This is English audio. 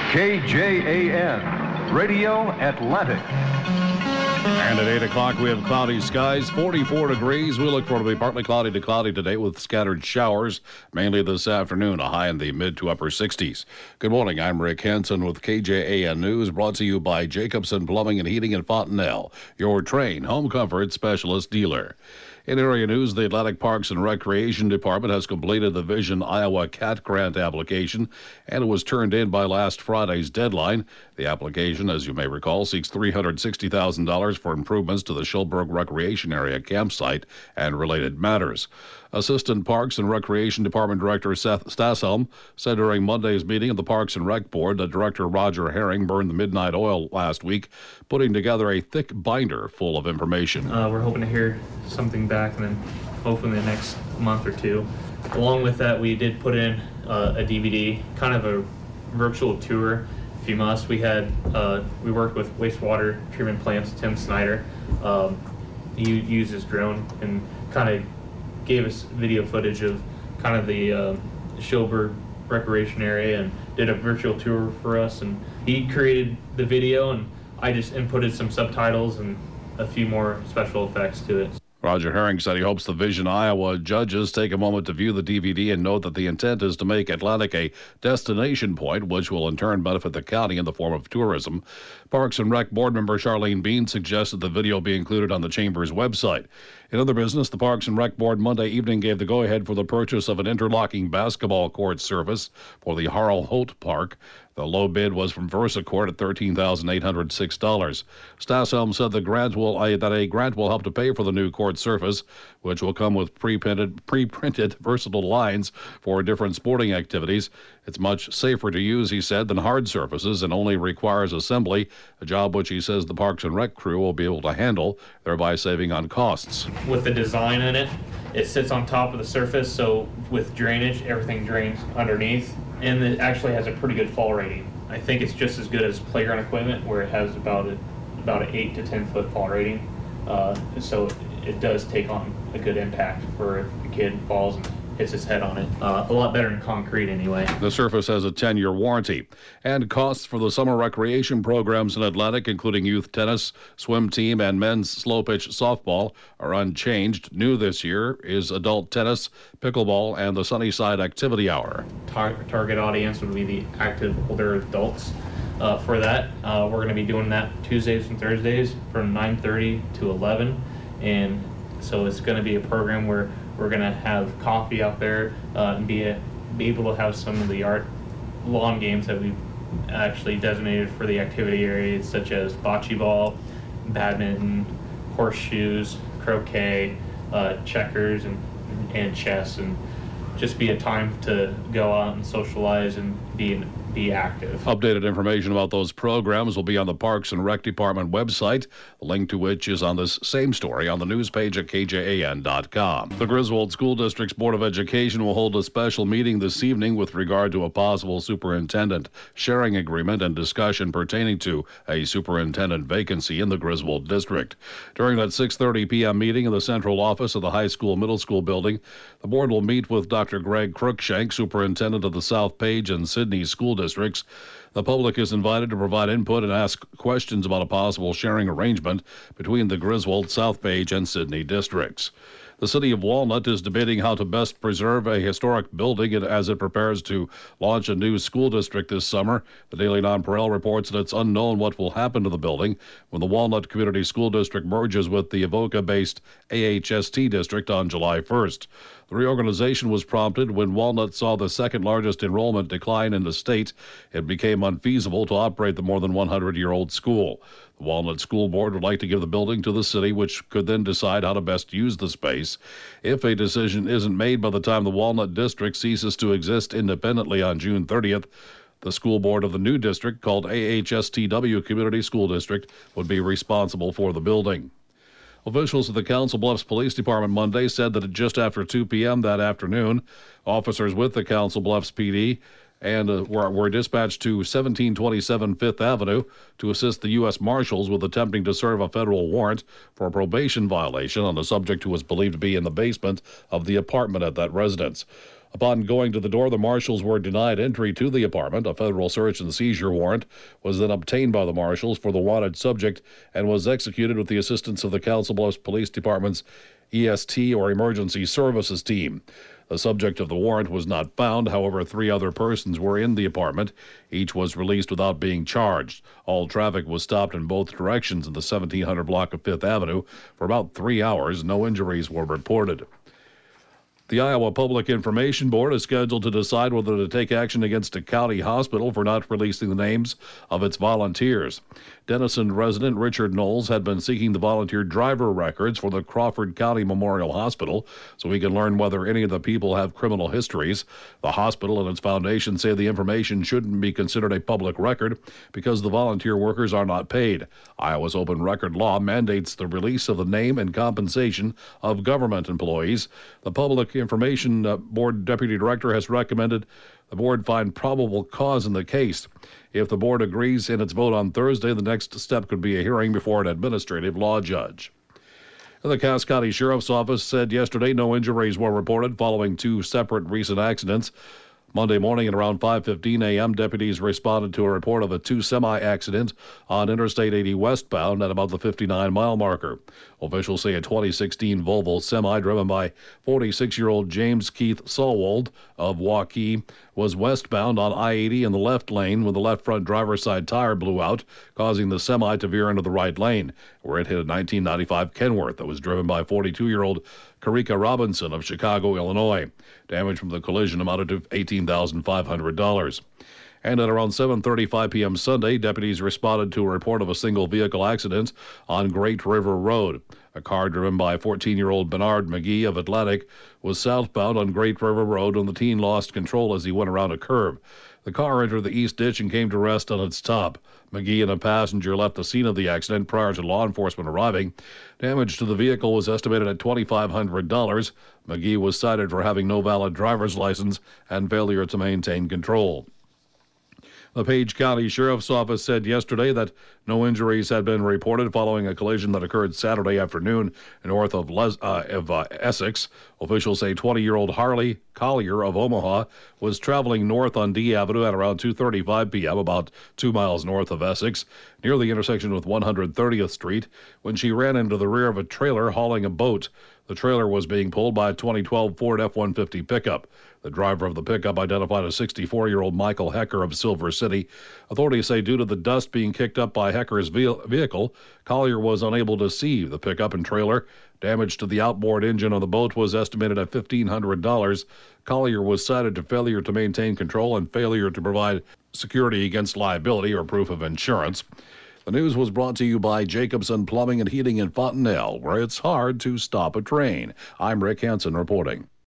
KJAN, Radio Atlantic. And at 8 o'clock, we have cloudy skies, 44 degrees. We look for it to be partly cloudy to cloudy today with scattered showers, mainly this afternoon, a high in the mid to upper 60s. Good morning. I'm Rick Hansen with KJAN News, brought to you by Jacobson Plumbing and Heating in Fontenelle, your Trane home comfort specialist dealer. In area news, the Atlantic Parks and Recreation Department has completed the Vision Iowa CAT grant application, and it was turned in by last Friday's deadline. The application, as you may recall, seeks $360,000 for improvements to the Shilberg Recreation Area campsite and related matters. Assistant Parks and Recreation Department Director Seth Stasselm said during Monday's meeting of the Parks and Rec Board that Director Roger Herring burned the midnight oil last week, putting together a thick binder full of information. We're hoping to hear something back and then hopefully in the next month or two. Along with that, we did put in a DVD, kind of a virtual tour, if you must. We worked with wastewater treatment plants, Tim Snyder. He used his drone and kind of gave us video footage of kind of the Shilberg recreation area and did a virtual tour for us. And he created the video, and I just inputted some subtitles and a few more special effects to it. Roger Herring said he hopes the Vision Iowa judges take a moment to view the DVD and note that the intent is to make Atlantic a destination point, which will in turn benefit the county in the form of tourism. Parks and Rec Board member Charlene Bean suggested the video be included on the Chamber's website. In other business, the Parks and Rec Board Monday evening gave the go-ahead for the purchase of an interlocking basketball court surface for the Harl Holt Park. The low bid was from VersaCourt at $13,806. Stasselm said that a grant will help to pay for the new court surface, which will come with pre-printed versatile lines for different sporting activities. It's much safer to use, he said, than hard surfaces and only requires assembly, a job which he says the Parks and Rec crew will be able to handle, thereby saving on costs. With the design in it, it sits on top of the surface, so with drainage, everything drains underneath, and it actually has a pretty good fall rating. I think it's just as good as playground equipment, where it has about an 8 to 10 foot fall rating. So it does take on a good impact for if a kid falls and hits his head on it. A lot better than concrete anyway. The surface has a 10-year warranty. And costs for the summer recreation programs in Atlantic, including youth tennis, swim team, and men's slow-pitch softball, are unchanged. New this year is adult tennis, pickleball, and the Sunnyside Activity Hour. Target audience would be the active older adults. For that, we're going to be doing that Tuesdays and Thursdays from 9:30 to 11. And so it's going to be a program where we're going to have coffee out there and be able to have some of the lawn games that we've actually designated for the activity areas, such as bocce ball, badminton, horseshoes, croquet, checkers, and chess, and just be a time to go out and socialize and be active. Updated information about those programs will be on the Parks and Rec Department website, the link to which is on this same story on the news page at KJAN.com. The Griswold School District's Board of Education will hold a special meeting this evening with regard to a possible superintendent sharing agreement and discussion pertaining to a superintendent vacancy in the Griswold District. During that 6:30 p.m. meeting in the central office of the high school middle school building, the board will meet with Dr. Greg Cruikshank, superintendent of the South Page and Sidney school districts. The public is invited to provide input and ask questions about a possible sharing arrangement between the Griswold, South Page, and Sidney districts. The city of Walnut is debating how to best preserve a historic building as it prepares to launch a new school district this summer. The Daily Nonpareil reports that it's unknown what will happen to the building when the Walnut Community School District merges with the Avoca-based AHST district on July 1st. The reorganization was prompted when Walnut saw the second largest enrollment decline in the state. It became unfeasible to operate the more than 100-year-old school. The Walnut School Board would like to give the building to the city, which could then decide how to best use the space. If a decision isn't made by the time the Walnut District ceases to exist independently on June 30th, the school board of the new district, called AHSTW Community School District, would be responsible for the building. Officials of the Council Bluffs Police Department Monday said that just after 2 p.m. that afternoon, officers with the Council Bluffs PD were dispatched to 1727 Fifth Avenue to assist the U.S. Marshals with attempting to serve a federal warrant for a probation violation on a subject who was believed to be in the basement of the apartment at that residence. Upon going to the door, the marshals were denied entry to the apartment. A federal search and seizure warrant was then obtained by the marshals for the wanted subject and was executed with the assistance of the Council Bluffs Police Department's EST, or Emergency Services Team. The subject of the warrant was not found. However, 3 other persons were in the apartment. Each was released without being charged. All traffic was stopped in both directions in the 1700 block of 5th Avenue for about 3 hours. No injuries were reported. The Iowa Public Information Board is scheduled to decide whether to take action against a county hospital for not releasing the names of its volunteers. Denison resident Richard Knowles had been seeking the volunteer driver records for the Crawford County Memorial Hospital so he can learn whether any of the people have criminal histories. The hospital and its foundation say the information shouldn't be considered a public record because the volunteer workers are not paid. Iowa's open record law mandates the release of the name and compensation of government employees. The Public Information Board Deputy Director has recommended the board find probable cause in the case. If the board agrees in its vote on Thursday, the next step could be a hearing before an administrative law judge. The Cass County Sheriff's Office said yesterday no injuries were reported following 2 separate recent accidents. Monday morning at around 5:15 a.m., deputies responded to a report of a 2 semi-accident on Interstate 80 westbound at about the 59-mile marker. Officials say a 2016 Volvo semi driven by 46-year-old James Keith Sulwold of Waukee was westbound on I-80 in the left lane when the left front driver's side tire blew out, causing the semi to veer into the right lane, where it hit a 1995 Kenworth that was driven by 42-year-old Karika Robinson of Chicago, Illinois. Damage from the collision amounted to $18,500. And at around 7:35 p.m. Sunday, deputies responded to a report of a single vehicle accident on Great River Road. A car driven by 14-year-old Bernard McGee of Atlantic was southbound on Great River Road when the teen lost control as he went around a curve. The car entered the east ditch and came to rest on its top. McGee and a passenger left the scene of the accident prior to law enforcement arriving. Damage to the vehicle was estimated at $2,500. McGee was cited for having no valid driver's license and failure to maintain control. The Page County Sheriff's Office said yesterday that no injuries had been reported following a collision that occurred Saturday afternoon north of Essex. Officials say 20-year-old Harley Collier of Omaha was traveling north on D Avenue at around 2:35 p.m., about 2 miles north of Essex, near the intersection with 130th Street, when she ran into the rear of a trailer hauling a boat. The trailer was being pulled by a 2012 Ford F-150 pickup. The driver of the pickup identified as 64-year-old Michael Hecker of Silver City. Authorities say due to the dust being kicked up by Hecker's vehicle, Collier was unable to see the pickup and trailer. Damage to the outboard engine of the boat was estimated at $1,500. Collier was cited for failure to maintain control and failure to provide security against liability or proof of insurance. The news was brought to you by Jacobson Plumbing and Heating in Fontenelle, where it's hard to stop a train. I'm Rick Hansen reporting.